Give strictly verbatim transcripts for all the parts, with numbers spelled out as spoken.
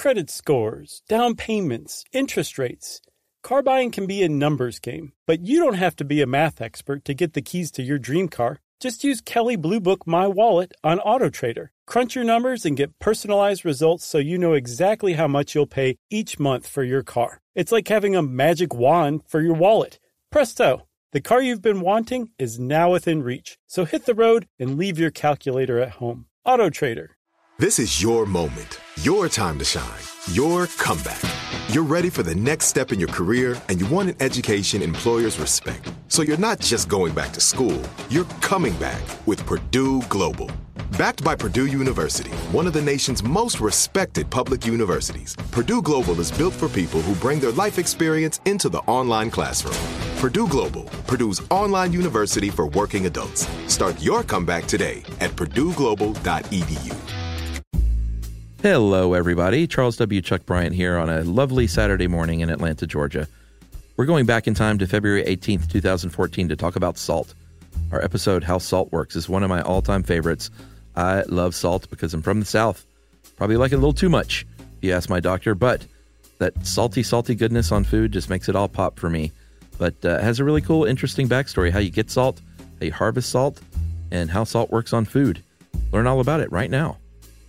credit scores, down payments, interest rates. Car buying can be a numbers game, but you don't have to be a math expert to get the keys to your dream car. Just use Kelley Blue Book My Wallet on AutoTrader. Crunch your numbers and get personalized results so you know exactly how much you'll pay each month for your car. It's like having a magic wand for your wallet. Presto! The car you've been wanting is now within reach. So hit the road and leave your calculator at home. AutoTrader. This is your moment, your time to shine, your comeback. You're ready for the next step in your career, and you want an education employers respect. So you're not just going back to school, you're coming back with Purdue Global. Backed by Purdue University, one of the nation's most respected public universities, Purdue Global is built for people who bring their life experience into the online classroom. Purdue Global, Purdue's online university for working adults. Start your comeback today at purdue global dot e d u. Hello, everybody. Charles W. Chuck Bryant here on a lovely Saturday morning in Atlanta, Georgia. We're going back in time to February eighteenth, twenty fourteen to talk about salt. Our episode, How Salt Works, is one of my all-time favorites. I love salt because I'm from the South. Probably like it a little too much, if you ask my doctor, but that salty, salty goodness on food just makes it all pop for me. But uh, it has a really cool, interesting backstory, how you get salt, how you harvest salt, and how salt works on food. Learn all about it right now.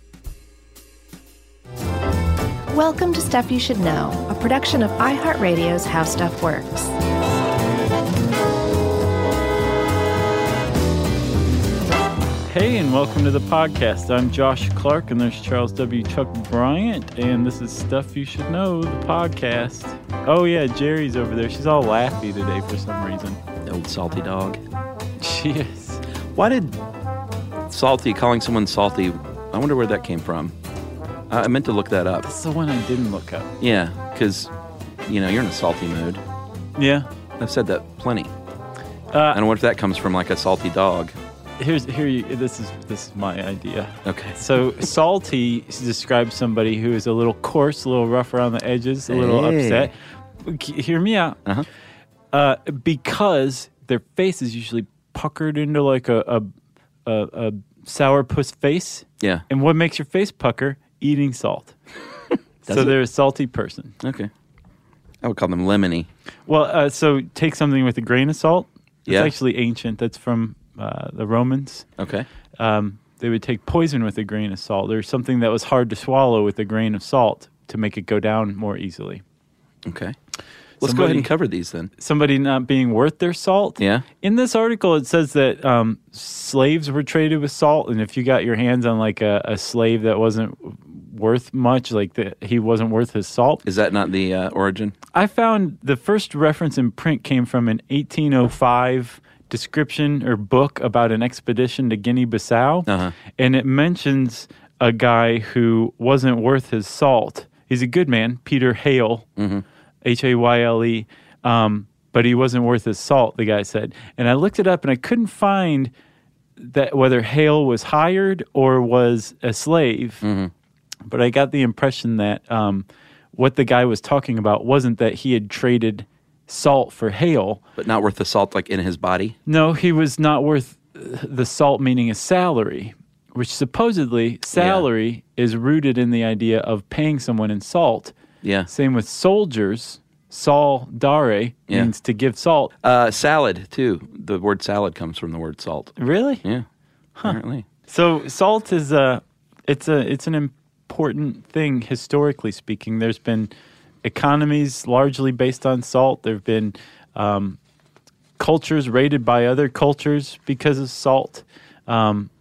Welcome to Stuff You Should Know, a production of iHeartRadio's How Stuff Works. Hey, and welcome to the podcast. I'm Josh Clark, and there's Charles W. Chuck Bryant, and this is Stuff You Should Know, the podcast. Oh, yeah, Jerry's over there. She's all laughy today for some reason. The old salty dog. She is. Why did salty, calling someone salty, I wonder where that came from. I meant to look that up. That's the one I didn't look up. Yeah, because, you know, you're in a salty mood. Yeah. I've said that plenty. Uh, and what if that comes from, like, a salty dog? Here's here. You, this is this is my idea. Okay. So salty describes somebody who is a little coarse, a little rough around the edges, a little hey. upset. Hear me out. Uh-huh. Uh, because their face is usually puckered into like a a, a, a sourpuss face. Yeah. And what makes your face pucker? Eating salt. So it? they're a salty person. Okay. I would call them lemony. Well, uh, so take something with a grain of salt. It's Yeah. actually ancient. That's from uh, the Romans. Okay. Um, they would take poison with a grain of salt, or something that was hard to swallow with a grain of salt to make it go down more easily. Okay. Let's Somebody, go ahead and cover these then. Somebody not being worth their salt. Yeah. In this article, it says that um, slaves were traded with salt, and if you got your hands on like a, a slave that wasn't worth much, like the, he wasn't worth his salt. Is that not the uh, origin? I found the first reference in print came from an eighteen oh five description or book about an expedition to Guinea-Bissau, Uh-huh. and it mentions a guy who wasn't worth his salt. He's a good man, Peter Hale. Mm-hmm. H A Y L E, um, but he wasn't worth his salt, the guy said. And I looked it up, and I couldn't find that whether Hale was hired or was a slave. Mm-hmm. But I got the impression that um, what the guy was talking about wasn't that he had traded salt for Hale. But not worth the salt, like, in his body? No, he was not worth the salt, meaning a salary, which supposedly salary yeah. is rooted in the idea of paying someone in salt. Yeah. Same with soldiers. Sal dare yeah. means to give salt. Uh, salad, too. The word salad comes from the word salt. Really? Yeah. Huh. Apparently. So salt is a it's a it's an important thing historically speaking. There's been economies largely based on salt. There've been um, cultures raided by other cultures because of salt. Um,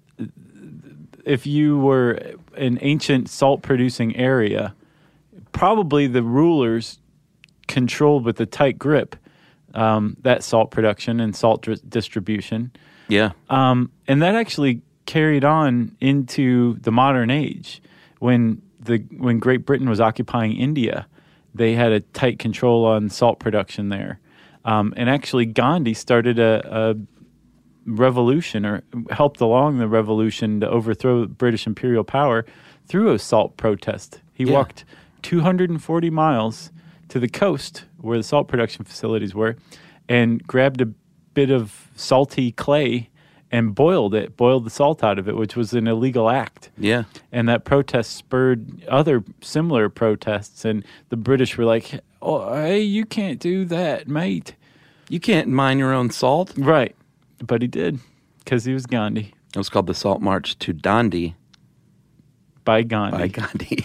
if you were an ancient salt producing area, probably the rulers controlled with a tight grip um, that salt production and salt dri- distribution. Yeah. Um, and that actually carried on into the modern age. When the when Great Britain was occupying India, they had a tight control on salt production there. Um, and actually Gandhi started a, a revolution or helped along the revolution to overthrow British imperial power through a salt protest. He yeah. walked two hundred forty miles to the coast where the salt production facilities were and grabbed a bit of salty clay and boiled it, boiled the salt out of it, which was an illegal act. Yeah. And that protest spurred other similar protests, and the British were like, oh, hey, you can't do that, mate. You can't mine your own salt. Right. But he did, because he was Gandhi. It was called the Salt March to Dandi. By Gandhi. By Gandhi.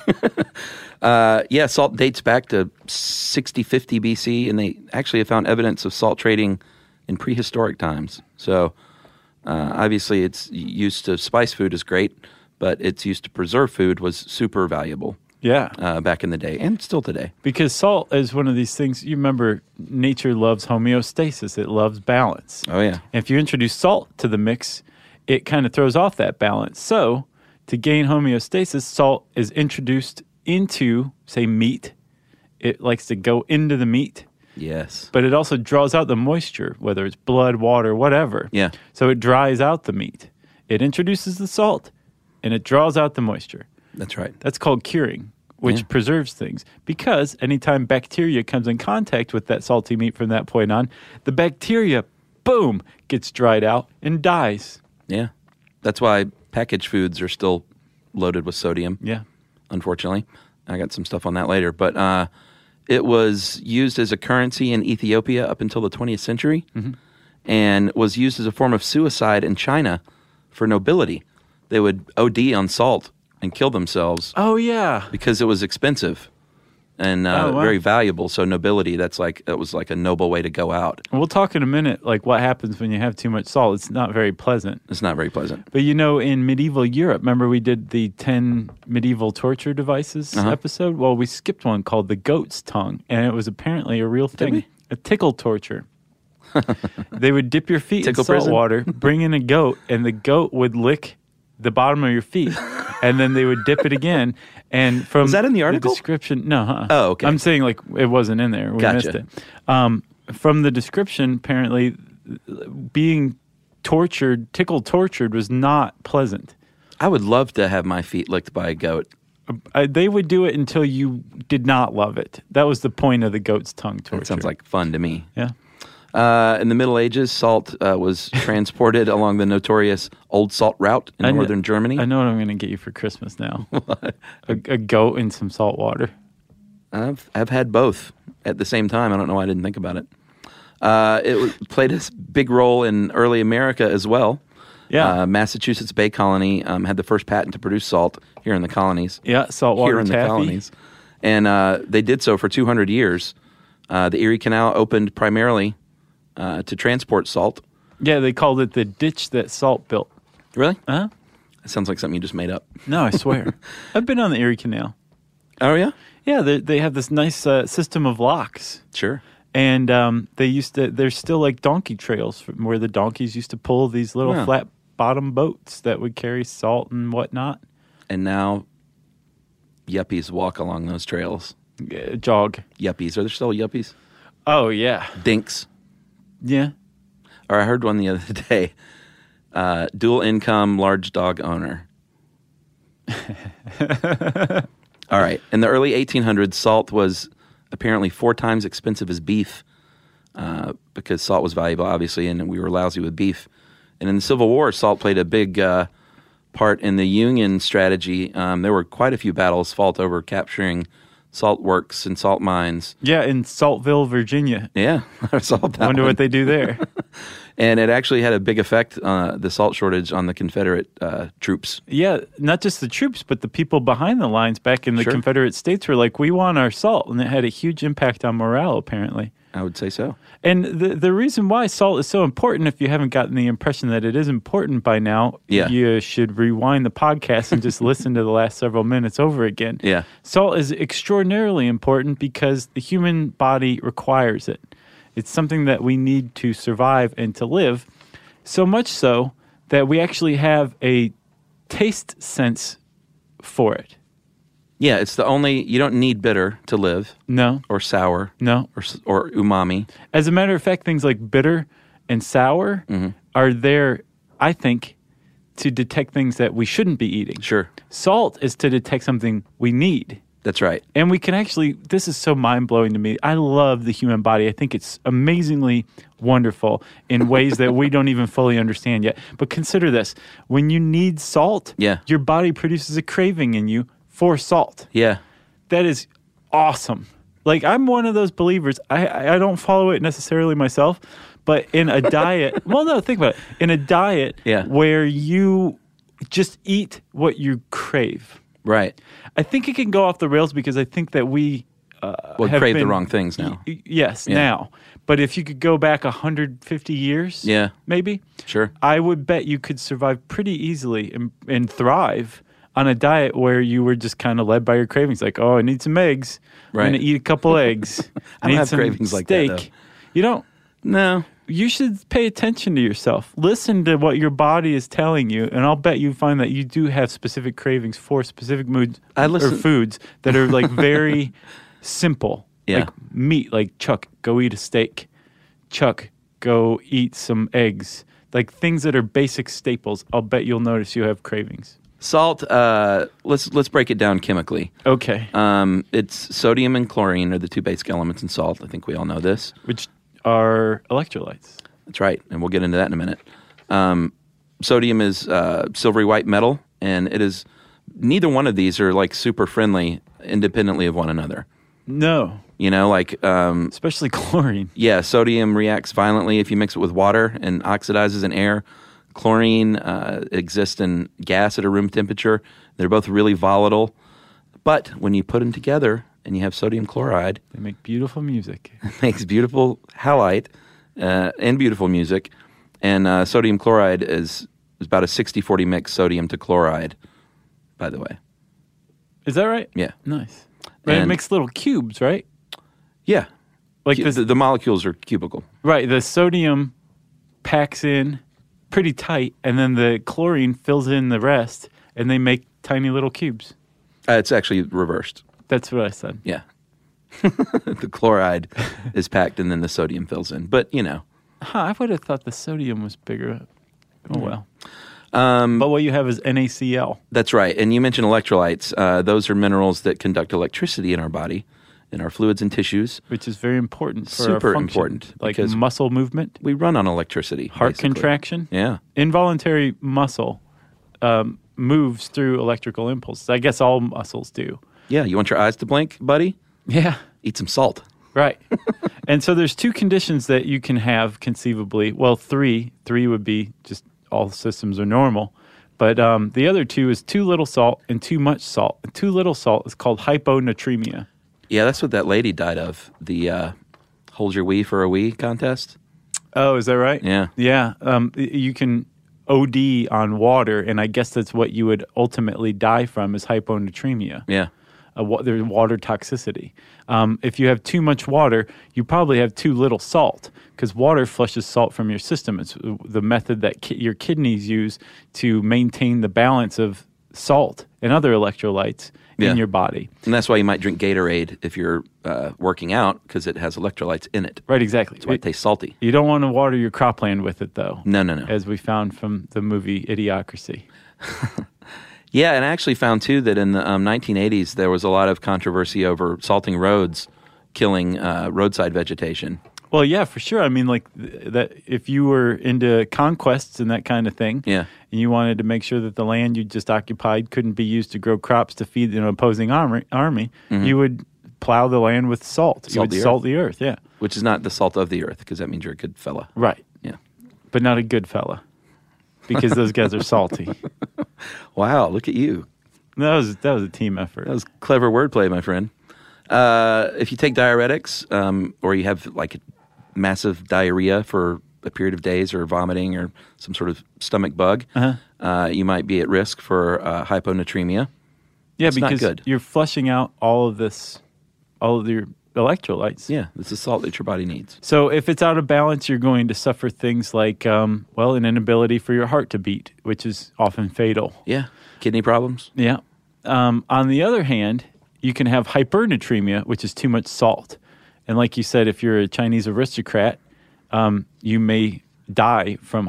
uh, yeah, salt dates back to sixty fifty B C, and they actually have found evidence of salt trading in prehistoric times. So uh, obviously it's used to spice food is great, but it's used to preserve food was super valuable. Yeah. Uh, back in the day, and still today. Because salt is one of these things, you remember, nature loves homeostasis. It loves balance. Oh, yeah. And if you introduce salt to the mix, it kind of throws off that balance. So to gain homeostasis, salt is introduced into, say, meat. It likes to go into the meat. Yes. But it also draws out the moisture, whether it's blood, water, whatever. Yeah. So it dries out the meat. It introduces the salt, and it draws out the moisture. That's right. That's called curing, which Yeah. preserves things. Because anytime bacteria comes in contact with that salty meat from that point on, the bacteria, boom, gets dried out and dies. Yeah. That's why packaged foods are still loaded with sodium. Yeah. Unfortunately. I got some stuff on that later. But uh, it was used as a currency in Ethiopia up until the twentieth century Mm-hmm. and was used as a form of suicide in China for nobility. They would O D on salt and kill themselves Oh, yeah. because it was expensive and uh, Oh, wow. very valuable. So nobility, that's like that was like a noble way to go out. We'll talk in a minute, like what happens when you have too much salt. It's not very pleasant. It's not very pleasant. But you know, in medieval Europe, remember we did the ten medieval torture devices Uh-huh. episode? Well, we skipped one called the goat's tongue, and it was apparently a real thing. we? A tickle torture. They would dip your feet Tickle in salt prison? water, bring in a goat, and the goat would lick the bottom of your feet, and then they would dip it again. And from Was that in the article? description, no, huh? Oh, okay. I'm saying like it wasn't in there. We Gotcha. missed it. Um, from the description, apparently, being tortured, tickle tortured, was not pleasant. I would love to have my feet licked by a goat. Uh, they would do it until you did not love it. That was the point of the goat's tongue torture. That sounds like fun to me. Yeah. Uh, in the Middle Ages, salt uh, was transported along the notorious Old Salt Route in I kn- northern Germany. I know what I'm going to get you for Christmas now. a, a goat and some salt water. I've I've had both at the same time. I don't know why I didn't think about it. Uh, it was, played a s- big role in early America as well. Yeah. Uh, Massachusetts Bay Colony um, had the first patent to produce salt here in the colonies. Yeah, saltwater here in taffy. the colonies. And uh, they did so for two hundred years. Uh, the Erie Canal opened primarily uh, to transport salt. Yeah, they called it the ditch that salt built. Really? Huh? That sounds like something you just made up. No, I swear. I've been on the Erie Canal. Oh, yeah? Yeah, they they have this nice uh, system of locks. Sure. And um, they used to, there's still like donkey trails from where the donkeys used to pull these little Wow. flat bottom boats that would carry salt and whatnot. And now yuppies walk along those trails. Uh, jog. Yuppies. Are there still yuppies? Oh, yeah. Dinks. Yeah. Or I heard one the other day. Uh, dual income, large dog owner. All right. In the early eighteen hundreds, salt was apparently four times expensive as beef uh, because salt was valuable, obviously, and we were lousy with beef. And in the Civil War, salt played a big uh, part in the Union strategy. Um, there were quite a few battles fought over capturing salt works and salt mines. Yeah, in Saltville, Virginia. Yeah, I solved that I wonder one. what they do there. And it actually had a big effect, uh, the salt shortage, on the Confederate uh, troops. Yeah, not just the troops, but the people behind the lines back in the Sure. Confederate States were like, we want our salt. And it had a huge impact on morale, apparently. I would say so. And the the reason why salt is so important, if you haven't gotten the impression that it is important by now, Yeah. you should rewind the podcast and just listen to the last several minutes over again. Yeah. Salt is extraordinarily important because the human body requires it. It's something that we need to survive and to live, so much so that we actually have a taste sense for it. Yeah, it's the only, you don't need bitter to live, No, or sour, no. or s- or umami. As a matter of fact, things like bitter and sour Mm-hmm. are there, I think, to detect things that we shouldn't be eating. Sure. Salt is to detect something we need. That's right. And we can actually, this is so mind-blowing to me. I love the human body. I think it's amazingly wonderful in ways that we don't even fully understand yet. But consider this. When you need salt, yeah. your body produces a craving in you for salt. Yeah. That is awesome. Like, I'm one of those believers. I, I don't follow it necessarily myself, but in a diet, well, no, think about it. In a diet yeah. where you just eat what you crave. Right. I think it can go off the rails because I think that we uh, well, have crave been, the wrong things now. Y- yes, yeah. now. But if you could go back one hundred fifty years, yeah. maybe, sure, I would bet you could survive pretty easily and, and thrive on a diet where you were just kind of led by your cravings. Like, oh, I need some eggs. Right. I'm going to eat a couple eggs. I need don't have some cravings like steak. that, though. You don't? No. You should pay attention to yourself. Listen to what your body is telling you, and I'll bet you find that you do have specific cravings for specific moods I listen- or foods that are like very simple. Yeah. Like meat, like Chuck, go eat a steak. Chuck, go eat some eggs. Like things that are basic staples. I'll bet you'll notice you have cravings. Salt, uh, let's let's break it down chemically. Okay. Um, it's sodium and chlorine are the two basic elements in salt. I think we all know this. Which are electrolytes. That's right, and we'll get into that in a minute. Um, sodium is uh, silvery white metal, and it is neither one of these are like super friendly independently of one another. No. You know, like um, especially chlorine. Yeah, sodium reacts violently if you mix it with water and oxidizes in air. Chlorine uh, exists in gas at a room temperature. They're both really volatile, but when you put them together and you have sodium chloride, they make beautiful music. It makes beautiful halite uh, and beautiful music. And uh, sodium chloride is, is about a sixty forty mix sodium to chloride, by the way. Is that right? Yeah. Nice. Right, it makes little cubes, right? Yeah. Like Cu- this, the, the molecules are cubical. Right. The sodium packs in pretty tight, and then the chlorine fills in the rest, and they make tiny little cubes. Uh, it's actually reversed. That's what I said. Yeah. The chloride is packed, and then the sodium fills in. But, you know. Huh, I would have thought the sodium was bigger. Oh, well. Um, but what you have is N A C L. That's right. And you mentioned electrolytes. Uh, those are minerals that conduct electricity in our body, in our fluids and tissues. Which is very important for Super our function. important. Like because muscle movement. We run on electricity. Heart basically. contraction. Yeah. Involuntary muscle um, moves through electrical impulses. I guess all muscles do. Yeah. You want your eyes to blink, buddy? Yeah. Eat some salt. Right. And so there's two conditions that you can have conceivably. Well, three. Three would be just all systems are normal. But um, the other two is too little salt and too much salt. And too little salt is called hyponatremia. Yeah, that's what that lady died of. The uh, hold your wee for a wee contest. Oh, is that right? Yeah. Yeah. Um, you can O D on water, and I guess that's what you would ultimately die from is hyponatremia. Yeah. Uh, wa- there's water toxicity. Um, if you have too much water, you probably have too little salt because water flushes salt from your system. It's the method that ki- your kidneys use to maintain the balance of salt and other electrolytes Yeah. in your body. And that's why you might drink Gatorade if you're uh, working out because it has electrolytes in it. Right, exactly. That's why it tastes salty. You don't want to water your cropland with it, though. No, no, no. As we found from the movie Idiocracy. Yeah, and I actually found, too, that in the um, nineteen eighties, there was a lot of controversy over salting roads, killing uh, roadside vegetation. Well, yeah, for sure. I mean, like, th- that if you were into conquests and that kind of thing, Yeah. and you wanted to make sure that the land you just occupied couldn't be used to grow crops to feed an opposing army, army you would plow the land with salt. you Salt would the salt the earth, yeah. Which is not the salt of the earth, because that means you're a good fella. Right. Yeah. But not a good fella, because those guys are salty. Wow, look at you. That was that was a team effort. That was clever wordplay, my friend. Uh, if you take diuretics, um, or you have like massive diarrhea for a period of days, or vomiting, or some sort of stomach bug, Uh-huh. uh, you might be at risk for uh, hyponatremia. Yeah, It's not because good. you're flushing out all of this, all of your electrolytes. Yeah, it's the salt that your body needs. So if it's out of balance, you're going to suffer things like, um, well, an inability for your heart to beat, which is often fatal. Yeah, kidney problems. Yeah. Um, on the other hand, you can have hypernatremia, which is too much salt. And like you said, if you're a Chinese aristocrat, um, you may die from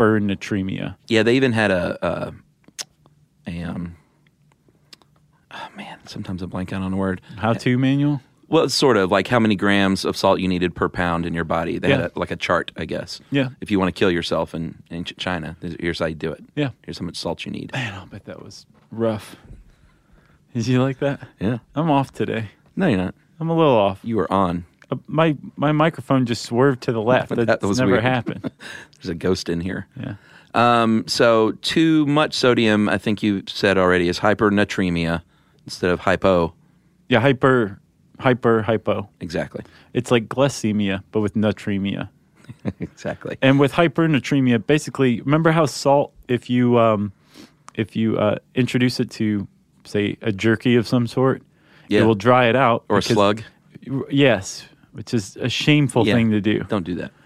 hypernatremia. Yeah, they even had a, a, a um, oh man, sometimes I blank out on the word. How-to manual? Well, it's sort of like how many grams of salt you needed per pound in your body. They Yeah. had a, like a chart, I guess. Yeah. If you want to kill yourself in, in Ch- China, here's how you do it. Yeah. Here's how much salt you need. Man, I'll bet that was rough. Did you like that? Yeah. I'm off today. No, you're not. I'm a little off. You were on. Uh, my my microphone just swerved to the left. That's That was never weird. happened. There's a ghost in here. Yeah. Um, so too much sodium, I think you said already, is hypernatremia instead of hypo. Yeah, hyper, hyper, hypo. Exactly. It's like glycemia, but with natremia. Exactly. And with hypernatremia, basically, remember how salt, if you um, if you uh, introduce it to, say, a jerky of some sort, Yeah. it will dry it out. Or a because- slug. Yes, which is a shameful Yeah. thing to do. Don't do that.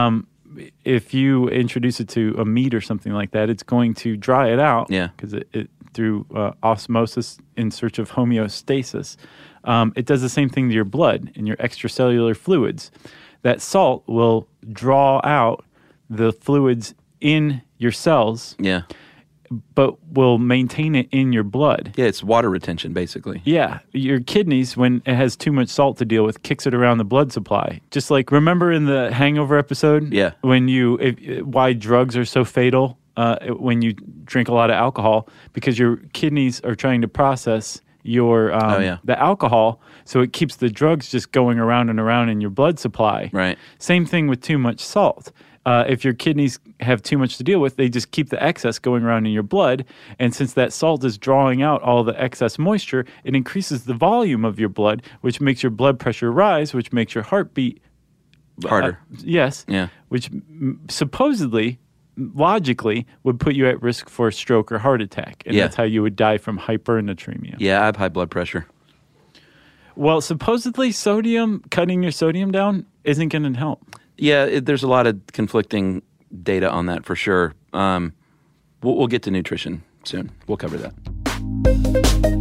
If you introduce it to a meat or something like that, it's going to dry it out. Yeah. Because it, it through uh, osmosis in search of homeostasis, um, it does the same thing to your blood and your extracellular fluids. That salt will draw out the fluids in your cells, Yeah. but will maintain it in your blood. Yeah, it's water retention, basically. Yeah, your kidneys, when it has too much salt to deal with, kicks it around the blood supply. Just like, remember in the Hangover episode? Yeah. When you, if, why drugs are so fatal uh, when you drink a lot of alcohol, because your kidneys are trying to process your um, Oh, yeah. the alcohol, so it keeps the drugs just going around and around in your blood supply. Right. Same thing with too much salt. Uh, if your kidneys have too much to deal with, they just keep the excess going around in your blood. And since that salt is drawing out all the excess moisture, it increases the volume of your blood, which makes your blood pressure rise, which makes your heartbeat Harder. uh, yes. Yeah. Which m- supposedly, logically, would put you at risk for a stroke or heart attack. And Yeah. that's how you would die from hypernatremia. Yeah, I have high blood pressure. Well, supposedly, sodium, cutting your sodium down, isn't going to help. Yeah, it, there's a lot of conflicting data on that for sure. Um, we'll, we'll get to nutrition soon. We'll cover that.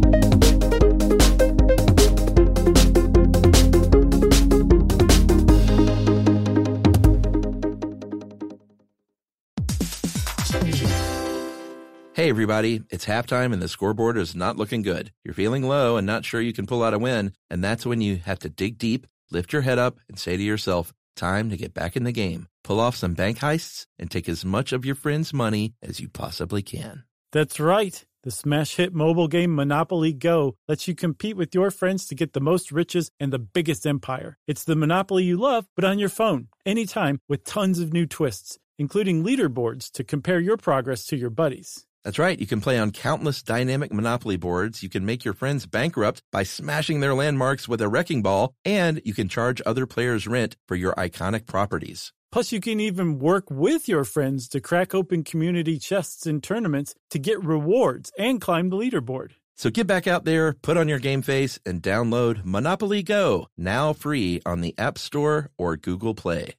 Hey, everybody, it's halftime and the scoreboard is not looking good. You're feeling low and not sure you can pull out a win, and that's when you have to dig deep, lift your head up, and say to yourself, time to get back in the game. Pull off some bank heists and take as much of your friends' money as you possibly can. That's right. The smash hit mobile game Monopoly Go lets you compete with your friends to get the most riches and the biggest empire. It's the Monopoly you love, but on your phone, anytime, with tons of new twists, including leaderboards to compare your progress to your buddies. That's right. You can play on countless dynamic Monopoly boards. You can make your friends bankrupt by smashing their landmarks with a wrecking ball, and you can charge other players rent for your iconic properties. Plus, you can even work with your friends to crack open community chests in tournaments to get rewards and climb the leaderboard. So get back out there, put on your game face, and download Monopoly Go, now free on the App Store or Google Play.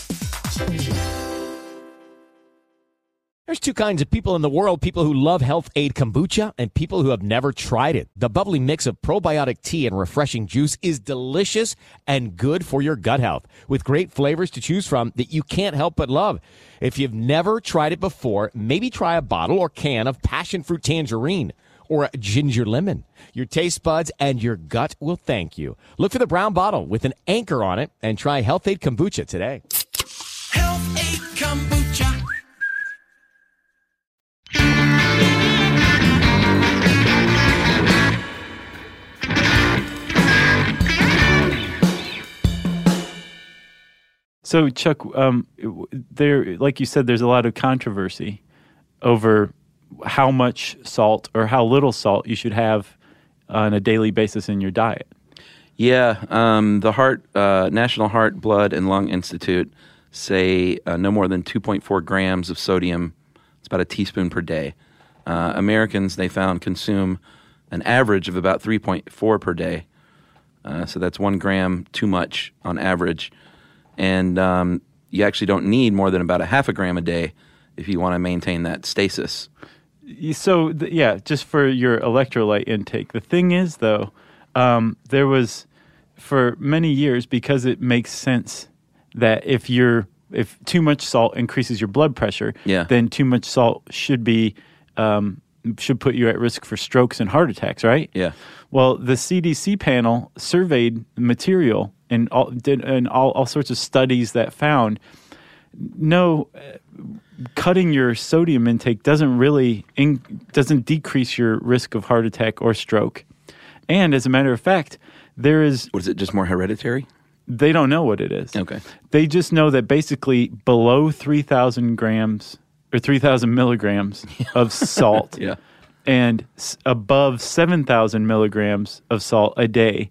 There's two kinds of people in the world, people who love Health Aid Kombucha and people who have never tried it. The bubbly mix of probiotic tea and refreshing juice is delicious and good for your gut health, with great flavors to choose from that you can't help but love. If you've never tried it before, maybe try a bottle or can of passion fruit tangerine or a ginger lemon. Your taste buds and your gut will thank you. Look for the brown bottle with an anchor on it and try Health Aid Kombucha today. Health Aid Kombucha. So, Chuck, um, there, like you said, there's a lot of controversy over how much salt or how little salt you should have on a daily basis in your diet. Yeah, um, the Heart uh, National Heart, Blood, and Lung Institute say uh, no more than two point four grams of sodium. It's about a teaspoon per day. Uh, Americans, they found, consume an average of about three point four per day. Uh, so that's one gram too much on average. And um, you actually don't need more than about a half a gram a day if you want to maintain that stasis. So, th- yeah, just for your electrolyte intake. The thing is, though, um, there was, for many years, because it makes sense that if you're if too much salt increases your blood pressure, Yeah. then too much salt should be um, should put you at risk for strokes and heart attacks, right? Yeah. Well, the C D C panel surveyed material and all, did and all, all sorts of studies that found no, uh, cutting your sodium intake doesn't really in, doesn't decrease your risk of heart attack or stroke. And as a matter of fact, there is... Was it just more hereditary? They don't know what it is. Okay. They just know that basically below three thousand grams or three thousand milligrams of salt Yeah. and s- above seven thousand milligrams of salt a day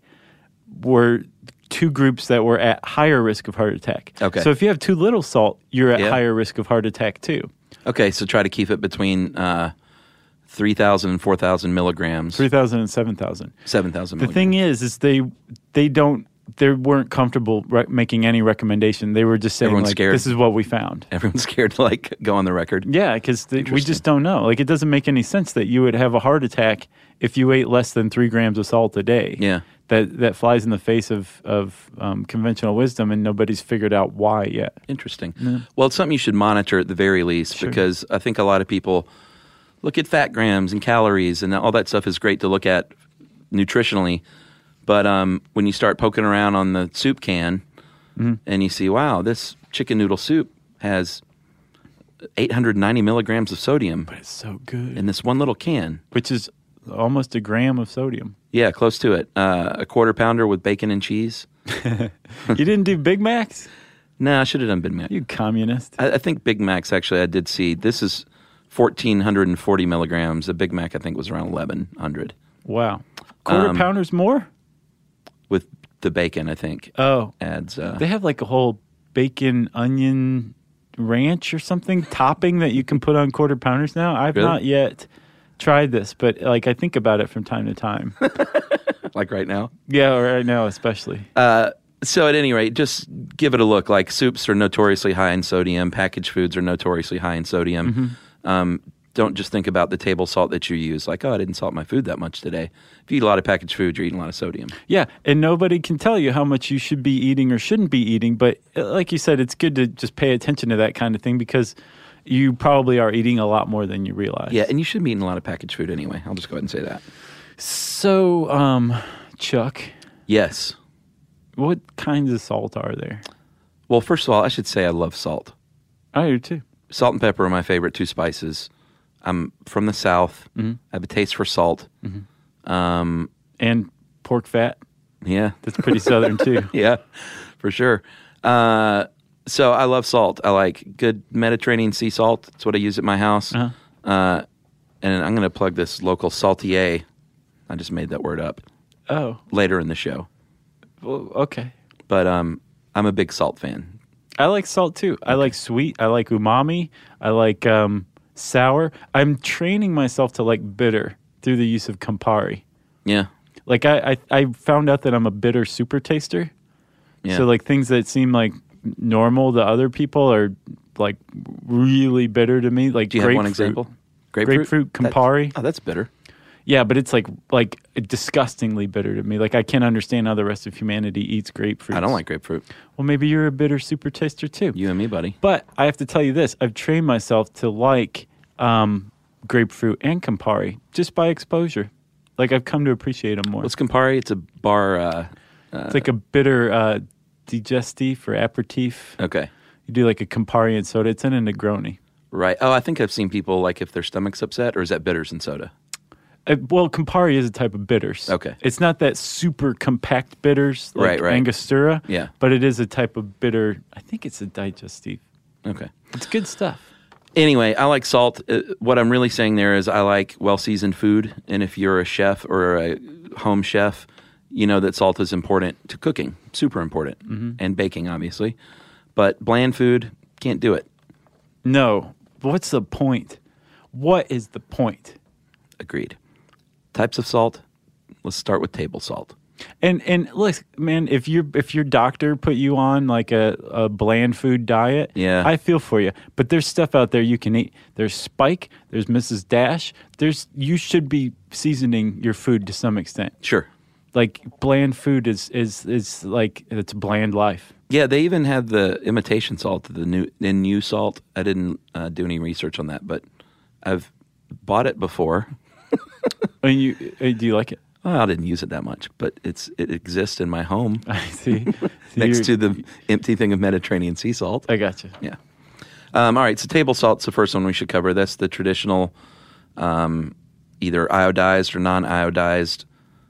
were two groups that were at higher risk of heart attack. Okay. So if you have too little salt, you're at Yeah. higher risk of heart attack too. Okay, so try to keep it between uh, three thousand and four thousand milligrams. three thousand and seven thousand. seven thousand The milligrams. thing is, is they they don't they weren't comfortable re- making any recommendation. They were just saying Everyone's like, scared. this is what we found. Everyone's scared to like go on the record. Yeah, because we Interesting. just don't know. Like, it doesn't make any sense that you would have a heart attack if you ate less than three grams of salt a day. Yeah. That that flies in the face of, of um, conventional wisdom, and nobody's figured out why yet. Interesting. Well, it's something you should monitor at the very least Sure. because I think a lot of people look at fat grams and calories and all that stuff is great to look at nutritionally. But um, when you start poking around on the soup can and you see, wow, this chicken noodle soup has eight hundred ninety milligrams of sodium But it's so good. in this one little can. Which is almost a gram of sodium. Yeah, close to it. Uh, a quarter pounder with bacon and cheese. You didn't do Big Macs? No, I should have done Big Mac. You communist. I, I think Big Macs, actually, I did see. This is one thousand four hundred forty milligrams. A Big Mac, I think, was around eleven hundred. Wow. Quarter Um, pounders more? With the bacon, I think, Oh. adds... Uh, They have like a whole bacon onion ranch or something topping that you can put on quarter pounders now. I've Really? not yet tried this, but like I think about it from time to time. like right now. Yeah, right now especially. Uh, so at any rate, just give it a look. Like soups are notoriously high in sodium. Packaged foods are notoriously high in sodium. Mm-hmm. Um, don't just think about the table salt that you use. Like, oh, I didn't salt my food that much today. If you eat a lot of packaged food, you're eating a lot of sodium. Yeah, and nobody can tell you how much you should be eating or shouldn't be eating, but uh, like you said, it's good to just pay attention to that kind of thing because you probably are eating a lot more than you realize. Yeah, and you should be eating a lot of packaged food anyway. I'll just go ahead and say that. So, um, Chuck, Yes. what kinds of salt are there? Well, first of all, I should say I love salt. I do too. Salt and pepper are my favorite two spices. I'm from the South. Mm-hmm. I have a taste for salt. Um, And pork fat. yeah. That's pretty southern too. Yeah, for sure. Uh, so I love salt. I like good Mediterranean sea salt. That's what I use at my house. Uh-huh. Uh, and I'm going to plug this local saltier. I just made that word up Oh, later in the show. well, okay. But um, I'm a big salt fan. I like salt too. I like sweet. I like umami. I like um, sour. I'm training myself to like bitter through the use of Campari. Yeah. Like I, I, I found out that I'm a bitter super taster. Yeah. So like things that seem like normal to other people are like really bitter to me. Like Do you have one grapefruit. example? Grapefruit, That's- Campari. oh, that's bitter. Yeah, but it's like like disgustingly bitter to me. Like I can't understand how the rest of humanity eats grapefruit. I don't like grapefruit. Well, maybe you're a bitter super taster too. You and me, buddy. But I have to tell you this: I've trained myself to like um, grapefruit and Campari just by exposure. Like I've come to appreciate them more. What's Campari? It's a bar. Uh, It's like a bitter uh, digestif or aperitif. okay. You do like a Campari and soda. It's in a Negroni. Right. Oh, I think I've seen people like if their stomach's upset, or is that bitters and soda? Uh, well, Campari is a type of bitters. Okay. It's not that super compact bitters like Right, right. Angostura. Yeah. But it is a type of bitter. I think it's a digestif. Okay. It's good stuff. Anyway, I like salt. Uh, what I'm really saying there is I like well-seasoned food. And if you're a chef or a home chef, you know that salt is important to cooking. Super important. Mm-hmm. And baking, obviously. But bland food, can't do it. No. What's the point? What is the point? Agreed. Types of salt. Let's start with table salt. And and look, man, if your if your doctor put you on like a, a bland food diet, Yeah. I feel for you. But there's stuff out there you can eat. There's Spike. There's Missus Dash. There's you should be seasoning your food to some extent. Sure. Like bland food is is is like it's bland life. Yeah, they even have the imitation salt, the new the new salt. I didn't uh, do any research on that, but I've bought it before. And you, uh, do you like it? Well, I didn't use it that much, but it's it exists in my home I see. So next you're- to the empty thing of Mediterranean sea salt. I got you. Yeah. Um, all right, so table salt's the first one we should cover. That's the traditional um, either iodized or non-iodized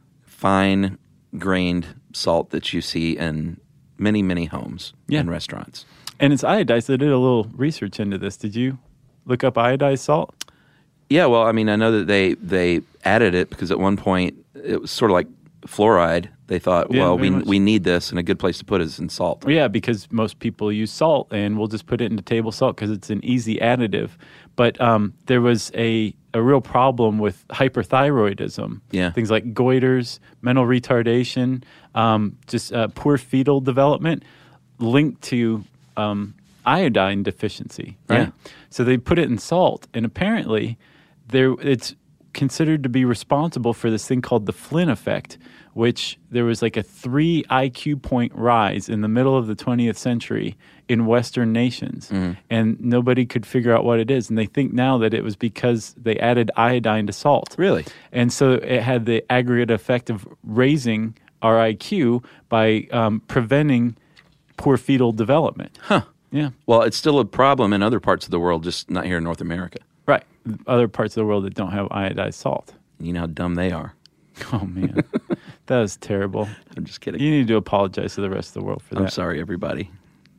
fine-grained salt that you see in many, many homes Yeah. and restaurants. And it's iodized. I did a little research into this. Did you look up iodized salt? Yeah, well, I mean, I know that they, they added it because at one point it was sort of like fluoride. They thought, Yeah, well, very we much. we need this, and a good place to put it is in salt. Yeah, because most people use salt, and we'll just put it into table salt because it's an easy additive. But um, there was a, a real problem with hyperthyroidism. Yeah. Things like goiters, mental retardation, um, just uh, poor fetal development linked to um, iodine deficiency. Right. Yeah. So they put it in salt, and apparently there it's considered to be responsible for this thing called the Flynn effect, which there was like a three I Q point rise in the middle of the twentieth century in Western nations. Mm-hmm. And nobody could figure out what it is. And they think now that it was because they added iodine to salt. Really? And so it had the aggregate effect of raising our I Q by um, preventing poor fetal development. Huh. Yeah. Well, it's still a problem in other parts of the world, just not here in North America. Right. Other parts of the world that don't have iodized salt. You know how dumb they are. Oh, man. That was terrible. I'm just kidding. You need to apologize to the rest of the world for that. I'm sorry, everybody.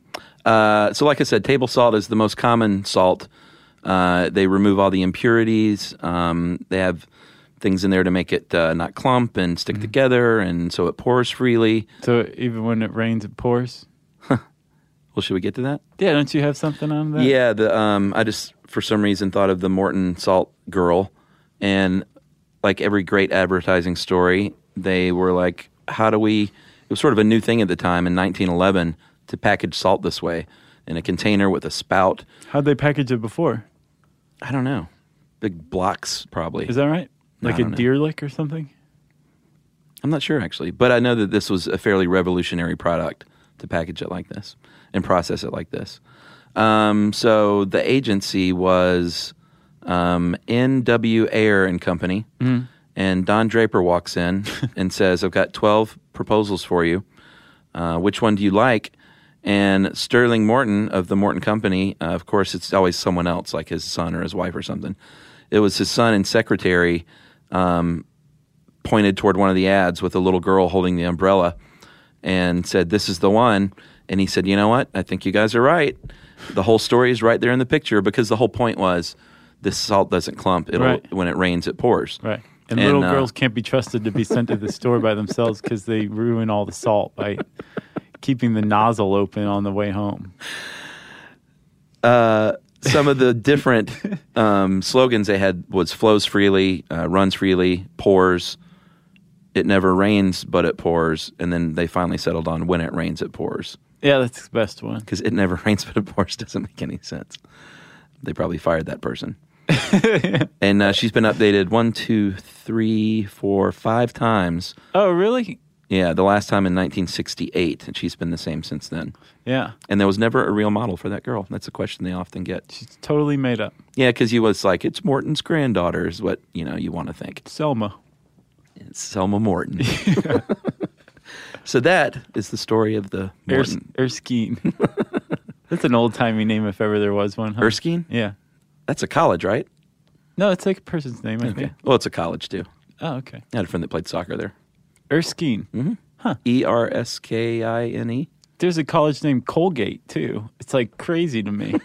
Uh, so like I said, table salt is the most common salt. Uh, they remove all the impurities. Um, they have things in there to make it uh, not clump and stick together, and so it pours freely. So even when it rains, it pours? Well, should we get to that? Yeah, don't you have something on that? Yeah, the um, I just for some reason thought of the Morton Salt girl, and like every great advertising story, they were like, "How do we?" It was sort of a new thing at the time in nineteen eleven to package salt this way in a container with a spout. How'd they package it before? I don't know, big blocks probably. Is that right? No, Like I a don't know. deer lick or something? I'm not sure actually, but I know that this was a fairly revolutionary product to package it like this and process it like this. Um, so the agency was um, N W Ayer and Company, Mm-hmm. and Don Draper walks in and says, "I've got twelve proposals for you. Uh, which one do you like?" And Sterling Morton of the Morton Company, uh, of course, it's always someone else, like his son or his wife or something. It was his son and secretary um, pointed toward one of the ads with a little girl holding the umbrella and said, "This is the one." And he said, "You know what? I think you guys are right. The whole story is right there in the picture," because the whole point was this salt doesn't clump. It'll Right. When it rains, it pours. Right. And, And, little uh, girls can't be trusted to be sent to the store by themselves because they ruin all the salt by keeping the nozzle open on the way home. Uh, some of the different um, slogans they had was flows freely, uh, runs freely, pours. It never rains, but it pours. And then they finally settled on when it rains, it pours. Yeah, that's the best one. Because it never rains, but it pours doesn't make any sense. They probably fired that person. And uh, she's been updated one, two, three, four, five times. Oh, really? Yeah, the last time in nineteen sixty-eight, and she's been the same since then. Yeah. And there was never a real model for that girl. That's a question they often get. She's totally made up. Yeah, because you was like, it's Morton's granddaughter is what, you know, you want to think. Selma. It's Selma Morton. So that is the story of the Ers- Morton. Erskine. That's an old-timey name if ever there was one, huh? Erskine? Yeah. That's a college, right? No, it's like a person's name, I Okay. think. Well, it's a college, too. Oh, okay. I had a friend that played soccer there. Erskine. E R S K I N E. There's a college named Colgate, too. It's like crazy to me.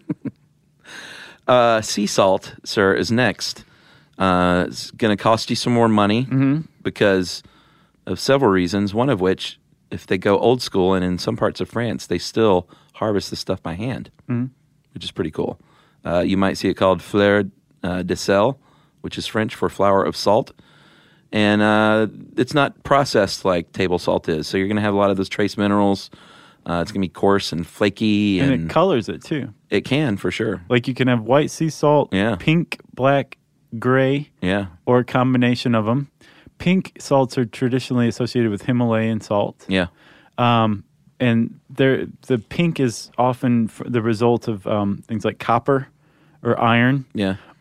Uh, sea salt, sir, is next. Uh, it's going to cost you some more money because of several reasons. One of which, if they go old school, and in some parts of France, they still harvest this stuff by hand, which is pretty cool. Uh, you might see it called fleur uh, de sel, which is French for flour of salt. And uh, it's not processed like table salt is. So you're going to have a lot of those trace minerals. Uh, it's going to be coarse and flaky. And, And, it colors it, too. it can, for sure. Like you can have white sea salt, Yeah. pink, black, gray, Yeah. or a combination of them. Pink salts are traditionally associated with Himalayan salt. Yeah. Um, and they're, the pink is often f- the result of um, things like copper or iron. Yeah.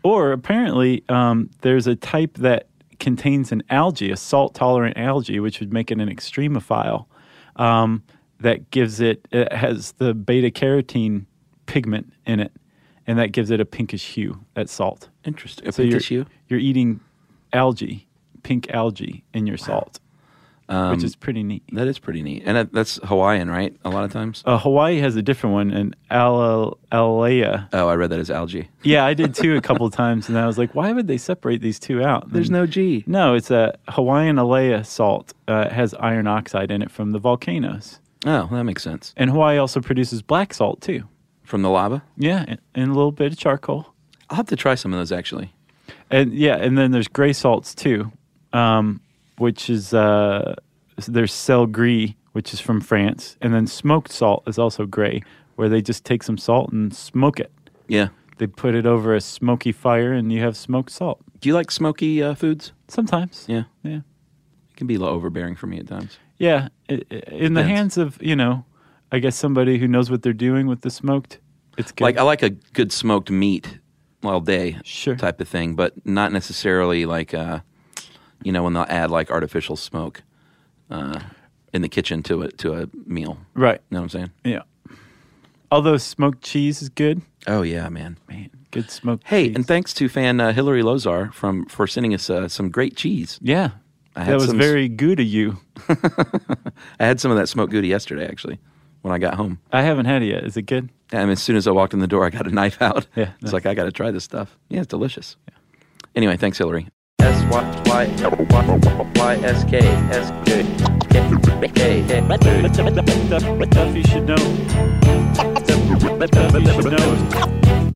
Or apparently, um, there's a type that contains an algae, a salt-tolerant algae, which would make it an extremophile. Um, that gives it, it has the beta-carotene pigment in it, and that gives it a pinkish hue, that salt. Interesting. A so pinkish you're, hue? You're eating algae, pink algae in your salt, um, which is pretty neat. That is pretty neat. And that, that's Hawaiian, right? A lot of times? Uh, Hawaii has a different one, an al- alea. Oh, I read that as algae. Yeah, I did too a couple of times, and I was like, why would they separate these two out? There's and, no G. No, it's a Hawaiian alea salt. Uh, it has iron oxide in it from the volcanoes. Oh, that makes sense. And Hawaii also produces black salt, too. From the lava? Yeah, and, and a little bit of charcoal. I'll have to try some of those, actually. And yeah, and then there's gray salts, too, um, which is, uh, there's sel gris, which is from France. And then smoked salt is also gray, where they just take some salt and smoke it. Yeah. They put it over a smoky fire, and you have smoked salt. Do you like smoky uh, foods? Sometimes. Yeah. Yeah. It can be a little overbearing for me at times. Yeah, it, it, in the Depends. hands of, you know, I guess somebody who knows what they're doing with the smoked, it's good. Like I like a good smoked meat all day Sure. type of thing, but not necessarily like, uh, you know, when they'll add like artificial smoke uh, in the kitchen to it to a meal. Right. You know what I'm saying? Yeah. Although smoked cheese is good. Oh yeah, man. Man, good smoked Hey, cheese. and thanks to fan uh, Hillary Lozar from for sending us uh, some great cheese. Yeah. I had That was some- very good of you. I had some of that smoked Gouda yesterday, actually, when I got home. I haven't had it yet. Is it good? And as soon as I walked in the door, I got a knife out. Yeah, It's nice. like, I got to try this stuff. Yeah, it's delicious. Anyway, thanks, Hillary. S Y Y Y S K S K K Stuff you should know. Stuff you should know.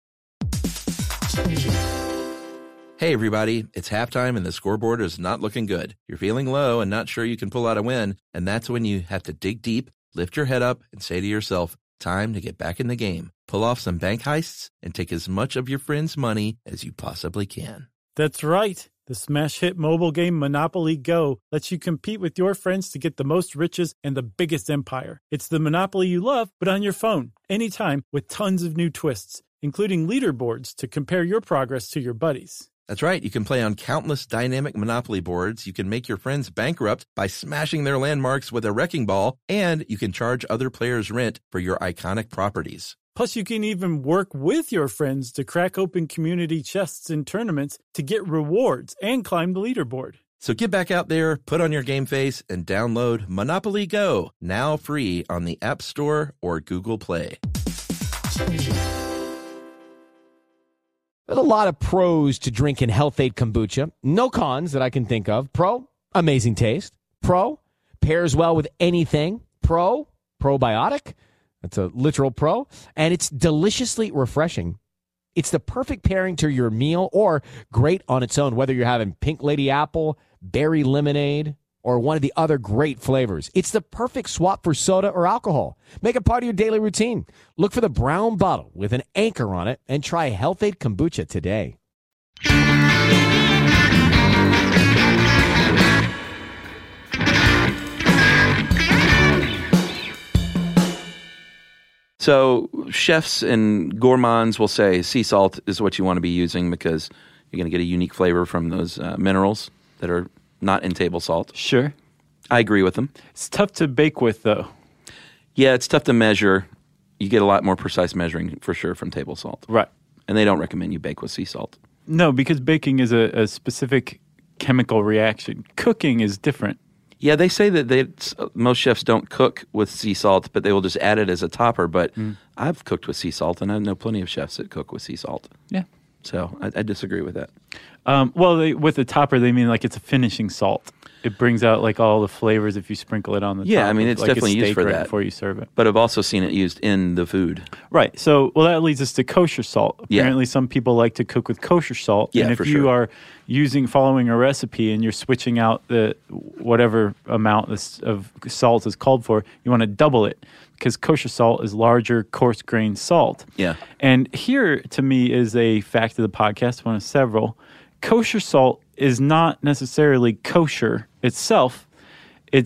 Hey, everybody, it's halftime and the scoreboard is not looking good. You're feeling low and not sure you can pull out a win, and that's when you have to dig deep, lift your head up, and say to yourself, time to get back in the game. Pull off some bank heists and take as much of your friends' money as you possibly can. That's right. The smash hit mobile game Monopoly Go lets you compete with your friends to get the most riches and the biggest empire. It's the Monopoly you love, but on your phone, anytime, with tons of new twists, including leaderboards to compare your progress to your buddies. That's right. You can play on countless dynamic Monopoly boards. You can make your friends bankrupt by smashing their landmarks with a wrecking ball, and you can charge other players rent for your iconic properties. Plus, you can even work with your friends to crack open community chests in tournaments to get rewards and climb the leaderboard. So get back out there, put on your game face, and download Monopoly Go, now free on the App Store or Google Play. There's a lot of pros to drinking Health Aid kombucha. No cons that I can think of. Pro, amazing taste. Pro, pairs well with anything. Pro, probiotic. That's a literal pro. And it's deliciously refreshing. It's the perfect pairing to your meal or great on its own, whether you're having pink lady apple, berry lemonade, or one of the other great flavors. It's the perfect swap for soda or alcohol. Make it part of your daily routine. Look for the brown bottle with an anchor on it and try Health Aid Kombucha today. So chefs and gourmands will say sea salt is what you want to be using because you're going to get a unique flavor from those uh, minerals that are not in table salt. Sure. I agree with them. It's tough to bake with, though. Yeah, it's tough to measure. You get a lot more precise measuring for sure from table salt. Right. And they don't recommend you bake with sea salt. No, because baking is a, a specific chemical reaction. Cooking is different. Yeah, they say that they most chefs don't cook with sea salt, but they will just add it as a topper. But mm. I've cooked with sea salt, and I know plenty of chefs that cook with sea salt. Yeah. So I, I disagree with that. Um, well, they, with the topper, they mean like it's a finishing salt. It brings out like all the flavors if you sprinkle it on the yeah, top. I mean, of, it's like definitely a used steak for right that. before you serve it. But I've also seen it used in the food. Right. So, well, that leads us to kosher salt. Apparently, yeah. some people like to cook with kosher salt. Yeah, and if for you sure. are using, following a recipe and you're switching out the whatever amount of salt is called for, you want to double it because kosher salt is larger, coarse-grained salt. Yeah. And here, to me, is a fact of the podcast, one of several. Kosher salt is not necessarily kosher itself. It's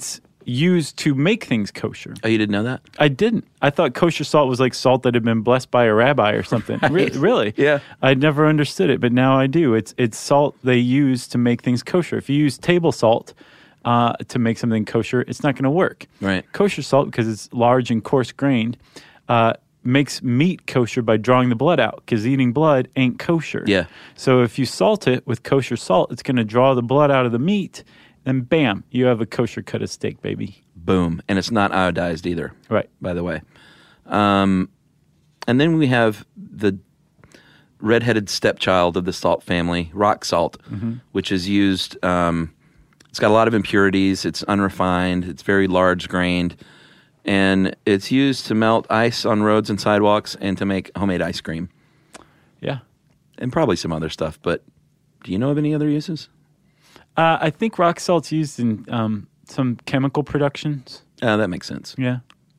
used to make things kosher. Oh, you didn't know that? I didn't. I thought kosher salt was like salt that had been blessed by a rabbi or something. Right. Re- really? Yeah. I'd never understood it, but now I do. It's it's salt they use to make things kosher. If you use table salt uh, to make something kosher, it's not going to work. Right. Kosher salt, because it's large and coarse grained, uh, makes meat kosher by drawing the blood out, because eating blood ain't kosher. Yeah. So if you salt it with kosher salt, it's going to draw the blood out of the meat, and bam, you have a kosher cut of steak, baby. Boom. And it's not iodized either. Right. By the way. Um, and then we have the redheaded stepchild of the salt family, rock salt, mm-hmm. which is used, um, it's got a lot of impurities, it's unrefined, it's very large grained, and it's used to melt ice on roads and sidewalks and to make homemade ice cream. Yeah. And probably some other stuff, but do you know of any other uses? Uh, I think rock salt's used in um, some chemical productions. Uh, that makes sense. Yeah.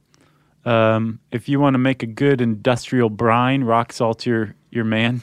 Um, if you want to make a good industrial brine, rock salt's your, your man.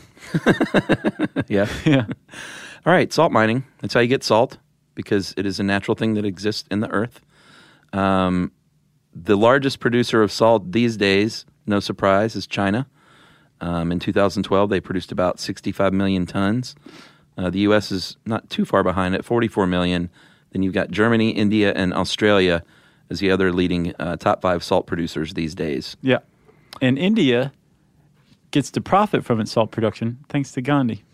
Yeah. Yeah. All right, salt mining. That's how you get salt, because it is a natural thing that exists in the earth. Um, the largest producer of salt these days, no surprise, is China. Um, in two thousand twelve, they produced about sixty-five million tons. Uh, the U S is not too far behind at forty-four million. Then you've got Germany, India, and Australia as the other leading uh, top five salt producers these days. Yeah. And India gets to profit from its salt production thanks to Gandhi.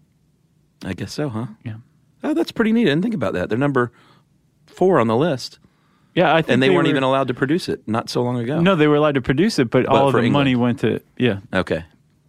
I guess so, huh? Yeah. Oh, that's pretty neat. I didn't think about that. They're number four on the list. Yeah, I think And they, they weren't were, even allowed to produce it not so long ago. No, they were allowed to produce it, but, But all of for the England. money went to, yeah. Okay.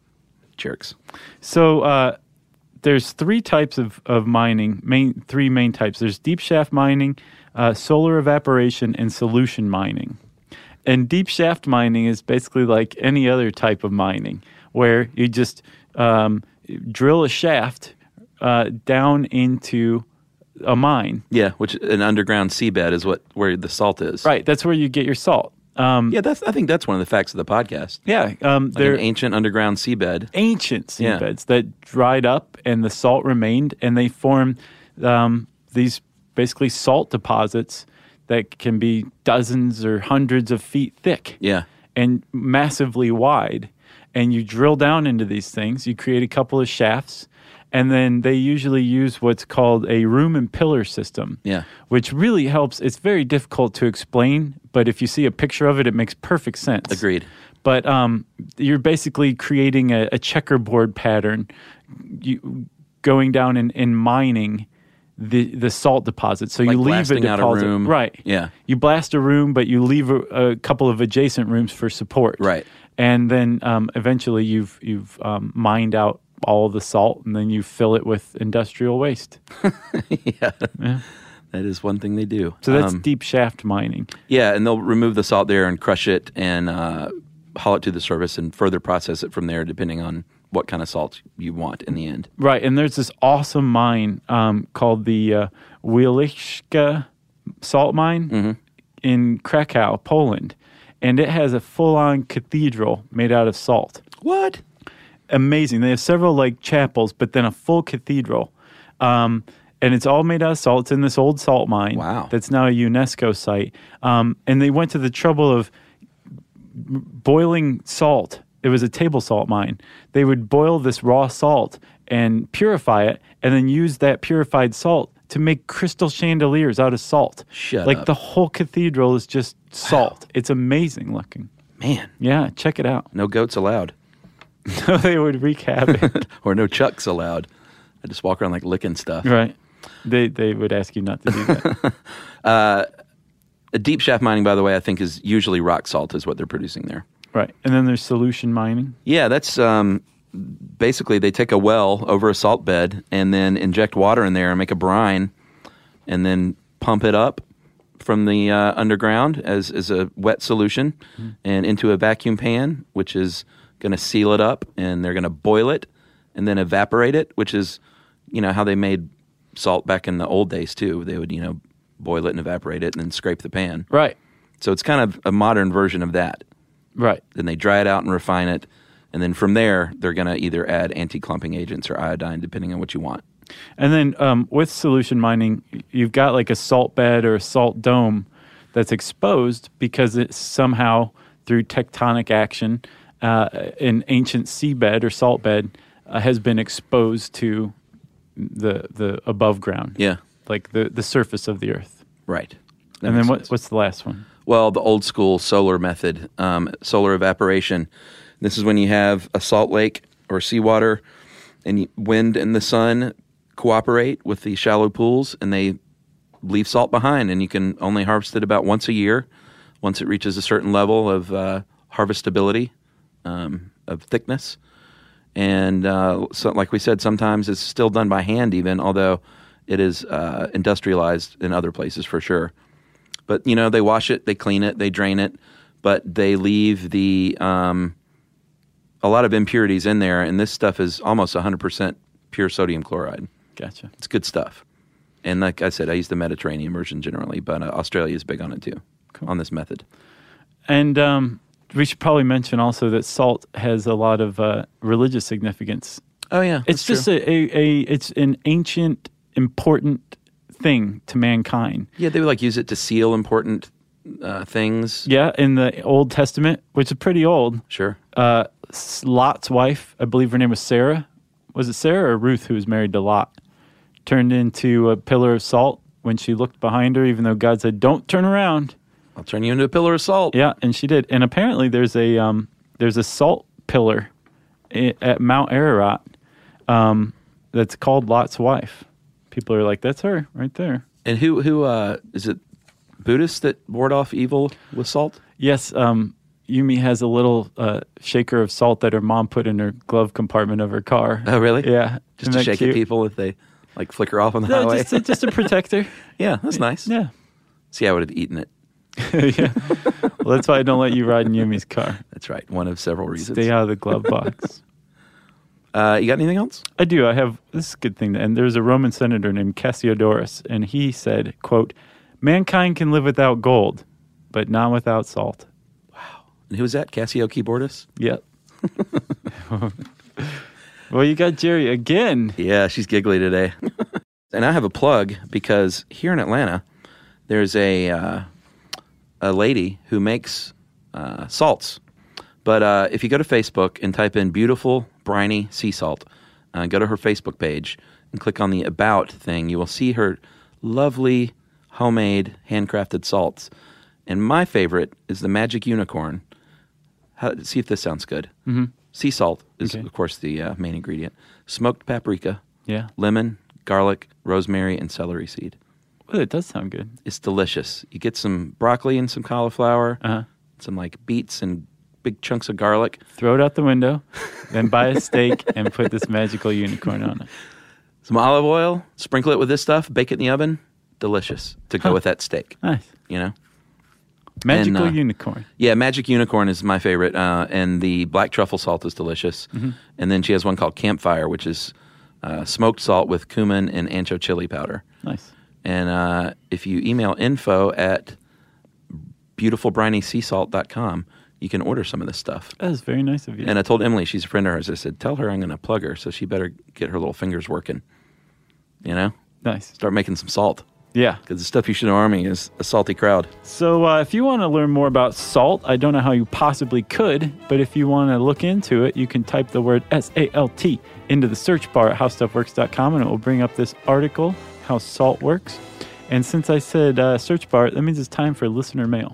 Jerks. So uh, there's three types of, of mining, main three main types. There's deep shaft mining, uh, solar evaporation, and solution mining. And deep shaft mining is basically like any other type of mining, where you just um, drill a shaft uh, down into a mine. Yeah, which an underground seabed is what where the salt is. Right, that's where you get your salt. Um, Yeah, that's. I think that's one of the facts of the podcast. yeah, um, Like they're an ancient underground seabed. ancient Yeah. seabeds that dried up and the salt remained, and they form um, these basically salt deposits that can be dozens or hundreds of feet thick. Yeah. And massively wide. And you drill down into these things, you create a couple of shafts, and then they usually use what's called a room and pillar system. Yeah. Which really helps. It's very difficult to explain, but if you see a picture of it, it makes perfect sense. Agreed. But um, you're basically creating a, a checkerboard pattern, you, going down and, and mining the the salt deposit. So Like you leave a blasting deposit, out a room. right? Yeah. You blast a room, but you leave a, a couple of adjacent rooms for support, Right. And then um, eventually you've you've um, mined out all of the salt, and then you fill it with industrial waste. yeah. Yeah. That is one thing they do. So that's Um, deep shaft mining. Yeah, and they'll remove the salt there and crush it and uh, haul it to the surface and further process it from there, depending on what kind of salt you want in the end. Right, and there's this awesome mine um, called the uh, Wieliczka salt mine Mm-hmm. in Krakow, Poland, and it has a full-on cathedral made out of salt. What? Amazing. They have several like chapels, but then a full cathedral, um, and it's all made out of salt. It's in this old salt mine. Wow. That's now a UNESCO site, um, and they went to the trouble of boiling salt. It was a table salt mine. They would boil this raw salt and purify it, and then use that purified salt to make crystal chandeliers out of salt. Shut like up. the whole cathedral is just salt. It's amazing looking. Man, Yeah, check it out. no goats allowed. They would wreak havoc. Or no chucks allowed. I just walk around like licking stuff. Right. They they would ask you not to do that. A deep shaft mining, by the way, I think is usually rock salt is what they're producing there. Right. And then there's solution mining. Yeah, that's um, basically they take a well over a salt bed and then inject water in there and make a brine and then pump it up from the uh, underground as, as a wet solution mm-hmm. and into a vacuum pan, which is going to seal it up, and they're going to boil it and then evaporate it, which is, you know, how they made salt back in the old days too. They would, you know, boil it and evaporate it and then scrape the pan. Right. So it's kind of a modern version of that. Right. Then they dry it out and refine it. And then from there, they're going to either add anti-clumping agents or iodine, depending on what you want. And then um, with solution mining, you've got like a salt bed or a salt dome that's exposed because it's somehow through tectonic action, uh, an ancient seabed or salt bed uh, has been exposed to the the above ground. Yeah. Like the, the surface of the earth. Right. That and makes then what, sense. what's the last one? Well, the old school solar method, um, solar evaporation. This is when you have a salt lake or seawater and you, wind and the sun cooperate with the shallow pools and they leave salt behind, and you can only harvest it about once a year once it reaches a certain level of uh, harvestability, um, of thickness. And uh, so, like we said, sometimes it's still done by hand even, although it is uh, industrialized in other places for sure. But, you know, they wash it, they clean it, they drain it, but they leave the um, a lot of impurities in there, and this stuff is almost one hundred percent pure sodium chloride. Gotcha. It's good stuff. And like I said, I use the Mediterranean version generally, but uh, Australia is big on it too, cool. on this method. And um, we should probably mention also that salt has a lot of uh, religious significance. Oh, yeah. It's just a, a, a, it's an ancient, important thing to mankind. Yeah, they would like use it to seal important uh, things. Yeah, in the Old Testament, which is pretty old. Sure. Uh, Lot's wife, I believe her name was Sarah. Was it Sarah or Ruth who was married to Lot? Turned into a pillar of salt when she looked behind her, even though God said, "Don't turn around." I'll turn you into a pillar of salt. Yeah, and she did. And apparently, there's a um, there's a salt pillar i- at Mount Ararat um, that's called Lot's wife. People are like, "That's her right there." And who who uh, is it? Buddhists that ward off evil with salt? Yes, um, Yumi has a little uh, shaker of salt that her mom put in her glove compartment of her car. Oh, really? Yeah, Just Isn't to that shake cute? at people if they like flicker off on the No, highway. just, just to protect her. Yeah, that's nice. Yeah. See, I would have eaten it. Yeah. Well, that's why I don't let you ride in Yumi's car. That's right. One of several reasons. Stay out of the glove box. Uh, you got anything else? I do. I have, this is a good thing to end. There's a Roman senator named Cassiodorus, and he said, quote, "Mankind can live without gold, but not without salt." And who was that? Cassio Keyboardus? Yep. Well, you got Jerry again. Yeah, she's giggly today. And I have a plug because here in Atlanta, there's a uh, a lady who makes uh, salts. But uh, if you go to Facebook and type in beautiful briny sea salt, uh, go to her Facebook page and click on the About thing, you will see her lovely homemade handcrafted salts. And my favorite is the Magic Unicorn. How, see if this sounds good. Mm-hmm. Sea salt is, Okay. of course, the uh, main ingredient. Smoked paprika, Yeah. lemon, garlic, rosemary, and celery seed. Well, it does sound good. It's delicious. You get some broccoli and some cauliflower, Uh-huh. some like beets and big chunks of garlic, Throw it out the window, then buy a steak and put this magical unicorn on it. some olive oil, sprinkle it with this stuff, bake it in the oven. Delicious to go Huh. with that steak, Nice. you know? Magical And, uh, unicorn. Yeah, Magic Unicorn is my favorite, uh, and the black truffle salt is delicious. Mm-hmm. And then she has one called Campfire, which is uh, smoked salt with cumin and ancho chili powder. Nice. And uh, if you email info at beautiful briny sea salt dot com, you can order some of this stuff. That is very nice of you. And I told Emily, she's a friend of hers, I said, tell her I'm going to plug her, so she better get her little fingers working. You know? Nice. Start making some salt. Yeah. Because the Stuff You Should Know Army is a salty crowd. So uh, if you want to learn more about salt, I don't know how you possibly could, but if you want to look into it, you can type the word S A L T into the search bar at how stuff works dot com, and it will bring up this article, How Salt Works. And since I said uh, search bar, that means it's time for listener mail.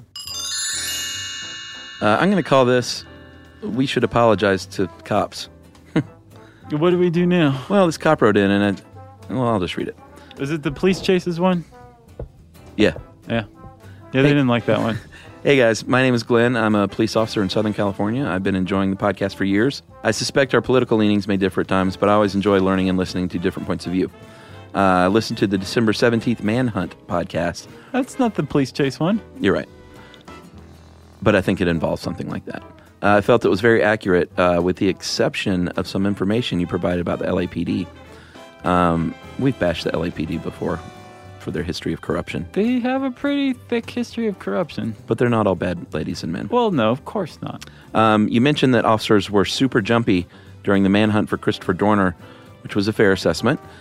Uh, I'm going to call this, We Should Apologize to Cops. What do we do now? Well, this cop wrote in, and it, well, I'll just read it. Is it the police chases one? Yeah. Yeah. Yeah, they didn't like that one. Hey guys, my name is Glenn. I'm a police officer in Southern California. I've been enjoying the podcast for years. I suspect our political leanings may differ at times, but I always enjoy learning and listening to different points of view. Uh, I listened to the December seventeenth Manhunt podcast. That's not the police chase one. You're right. But I think it involves something like that. Uh, I felt it was very accurate, uh, with the exception of some information you provided about the L A P D. Um, we've bashed the L A P D before for their history of corruption. They have a pretty thick history of corruption. But they're not all bad ladies and men. Well, no, of course not. Um, you mentioned that officers were super jumpy during the manhunt for Christopher Dorner, which was a fair assessment.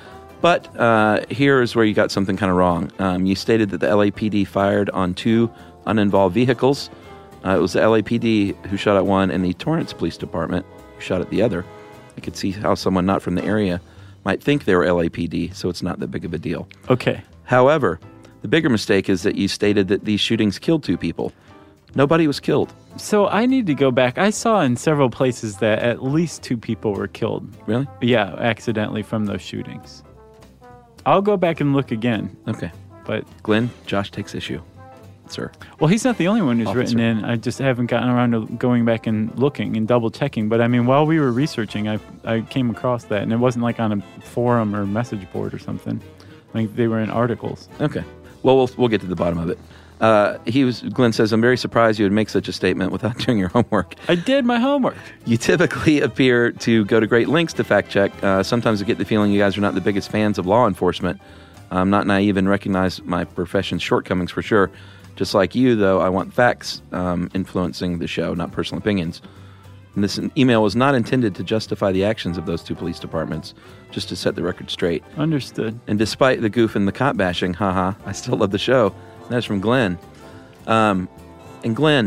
But uh, here is where you got something kind of wrong. Um, you stated that the L A P D fired on two uninvolved vehicles. Uh, it was the L A P D who shot at one and the Torrance Police Department who shot at the other. I could see how someone not from the area might think they were L A P D, so it's not that big of a deal. Okay. However, the bigger mistake is that you stated that these shootings killed two people. Nobody was killed. So I need to go back. I saw in several places that at least two people were killed. Really? Yeah, accidentally from those shootings. I'll go back and look again. Okay. But Glenn, Josh takes issue. Sir. Well, he's not the only one who's Officer. written in. I just haven't gotten around to going back and looking and double checking. But I mean, while we were researching, I I came across that, and it wasn't like on a forum or message board or something. Like they were in articles. Okay. Well, we'll we'll get to the bottom of it. Uh, he was. Glenn says, "I'm very surprised you would make such a statement without doing your homework." I did my homework. You typically appear to go to great lengths to fact check. Uh, sometimes I get the feeling you guys are not the biggest fans of law enforcement. I'm not naive and recognize my profession's shortcomings for sure. Just like you, though, I want facts um, influencing the show, not personal opinions. And this email was not intended to justify the actions of those two police departments, just to set the record straight. Understood. And despite the goof and the cop bashing, haha, I still love the show. And that's from Glenn. Um, and Glenn,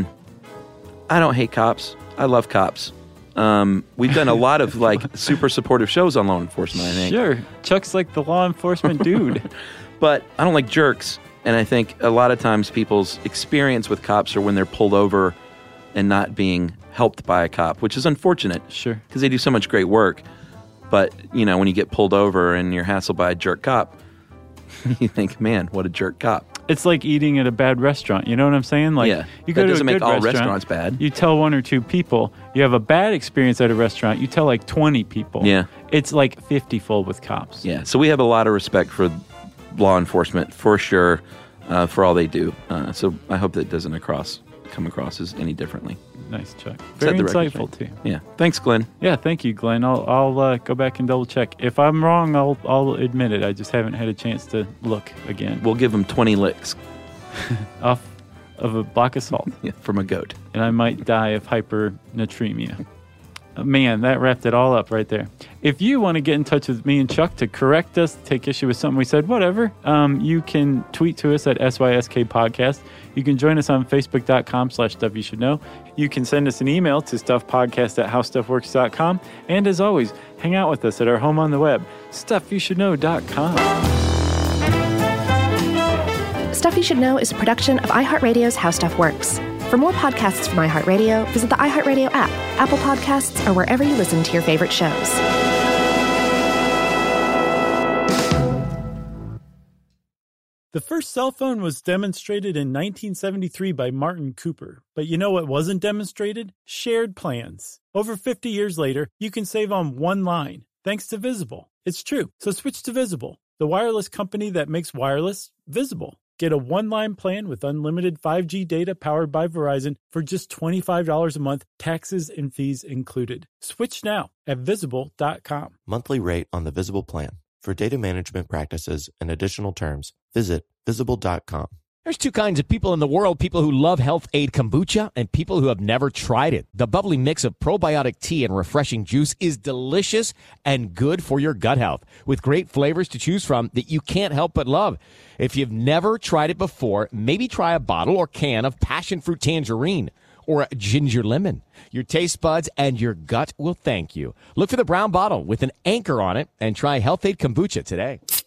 I don't hate cops. I love cops. Um, we've done a lot of like super supportive shows on law enforcement, I think. Sure. Chuck's like the law enforcement dude. But I don't like jerks. And I think a lot of times people's experience with cops are when they're pulled over and not being helped by a cop, which is unfortunate. Sure. Because they do so much great work. But, you know, when you get pulled over and you're hassled by a jerk cop, you think, man, what a jerk cop. It's like eating at a bad restaurant. You know what I'm saying? Like, Yeah. you go That to doesn't a make good all restaurant, restaurants bad. You tell one or two people. You have a bad experience at a restaurant. You tell like twenty people. Yeah. It's like fifty full with cops. Yeah. So we have a lot of respect for law enforcement, for sure, uh, for all they do. Uh, so I hope that doesn't across come across as any differently. Nice, Chuck. Set Very the record insightful, straight. too. Yeah. Thanks, Glenn. Yeah, thank you, Glenn. I'll I'll uh, go back and double check. If I'm wrong, I'll I'll admit it. I just haven't had a chance to look again. We'll give them twenty licks Off of a block of salt, yeah, from a goat. and I might die of hypernatremia. Uh, Man, that wrapped it all up right there. If you want to get in touch with me and Chuck to correct us, take issue with something we said, whatever, um, you can tweet to us at S Y S K Podcast. You can join us on Facebook.com slash Stuff You Should Know. You can send us an email to stuffpodcast at howstuffworks dot com. And as always, hang out with us at our home on the web, stuff you should know dot com. Stuff You Should Know is a production of iHeartRadio's How Stuff Works. For more podcasts from iHeartRadio, visit the iHeartRadio app, Apple Podcasts, or wherever you listen to your favorite shows. The first cell phone was demonstrated in nineteen seventy-three by Martin Cooper. But you know what wasn't demonstrated? Shared plans. Over fifty years later, you can save on one line, thanks to Visible. It's true, so switch to Visible, the wireless company that makes wireless visible. Get a one-line plan with unlimited five G data powered by Verizon for just twenty-five dollars a month, taxes and fees included. Switch now at visible dot com. Monthly rate on the Visible plan. For data management practices and additional terms, visit visible dot com. There's two kinds of people in the world, people who love Health Aid Kombucha and people who have never tried it. The bubbly mix of probiotic tea and refreshing juice is delicious and good for your gut health, with great flavors to choose from that you can't help but love. If you've never tried it before, maybe try a bottle or can of passion fruit tangerine or a ginger lemon. Your taste buds and your gut will thank you. Look for the brown bottle with an anchor on it and try Health Aid Kombucha today.